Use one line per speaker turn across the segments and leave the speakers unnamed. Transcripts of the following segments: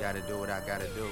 Gotta do what I gotta do.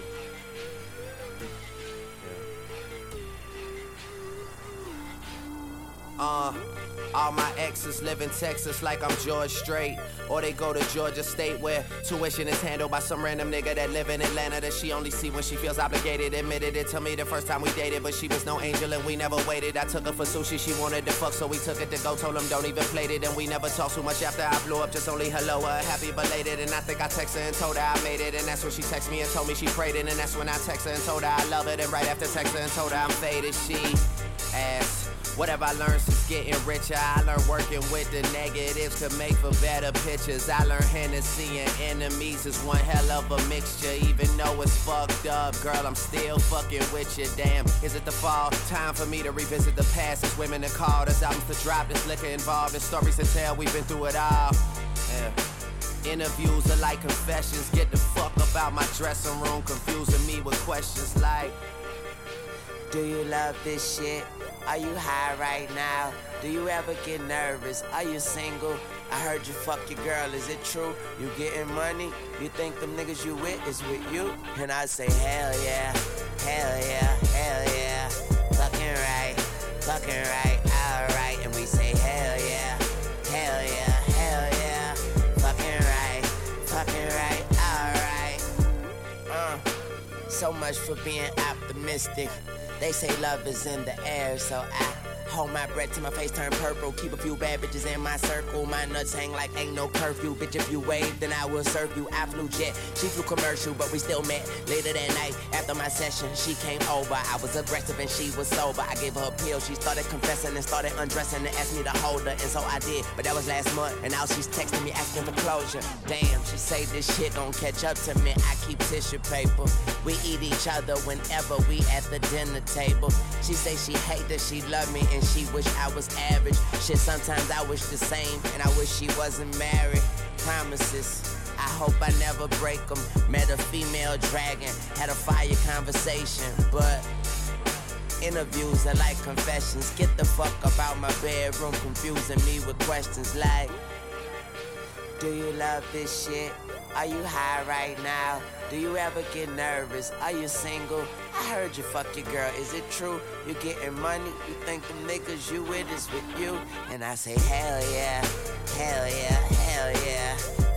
All my exes live in Texas like I'm George Strait. Or they go to Georgia State where tuition is handled by some random nigga that live in Atlanta that she only see when she feels obligated. Admitted it to me the first time we dated, but she was no angel and we never waited. I took her for sushi, she wanted to fuck, so we took it to go. Told him don't even plate it, and we never talked too much after I blew up. Just only hello, happy belated. And I think I texted her and told her I made it. And that's when she texted me and told me she prayed it. And that's when I texted her and told her I love it. And right after texted her and told her I'm faded, she asked, whatever I learned since getting richer, I learned working with the negatives to make for better pictures. I learned Hennessy and enemies is one hell of a mixture. Even though it's fucked up, girl, I'm still fucking with you. Damn, is it the fall? Time for me to revisit the past. There's women to call, there's albums to drop, there's liquor involved, there's stories to tell, we've been through it all. Yeah. Interviews are like confessions. Get the fuck up out my dressing room, confusing me with questions like, do you love this shit? Are you high right now? Do you ever get nervous? Are you single? I heard you fuck your girl, is it true? You getting money? You think them niggas you with is with you? And I say hell yeah, hell yeah, hell yeah. Fucking right, alright. And we say hell yeah, hell yeah, hell yeah. Fucking right, alright. So much for being optimistic. They say love is in the air, so I hold my breath till my face turn purple. Keep a few bad bitches in my circle. My nuts hang like ain't no curfew. Bitch, if you wave, then I will serve you. I flew jet, she flew commercial, but we still met. Later that night, after my session, she came over. I was aggressive and she was sober. I gave her a pill, she started confessing and started undressing and asked me to hold her, and so I did. But that was last month, and now she's texting me asking for closure. Damn, she say this shit gon' catch up to me. I keep tissue paper. We eat each other whenever we at the dinner table. She say she hate that she love me and she wish I was average. Shit, sometimes I wish the same and I wish she wasn't married. Promises, I hope I never break them. Met a female dragon, had a fire conversation, but interviews are like confessions. Get the fuck up out my bedroom, confusing me with questions like, do you love this shit? Are you high right now? Do you ever get nervous? Are you single? I heard you fuck your girl, is it true? You getting money? You think the niggas you with is with you? And I say hell yeah, hell yeah, hell yeah.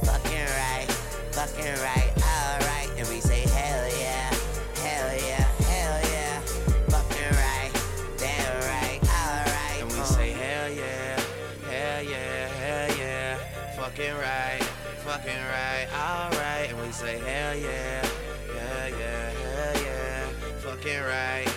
Fucking right, alright. And we say hell yeah, hell yeah, hell yeah. Fucking right, damn right, alright.
And we say hell yeah, hell yeah, hell yeah. Fucking right, alright. And we say hell yeah, yeah, yeah, hell yeah. Fucking right.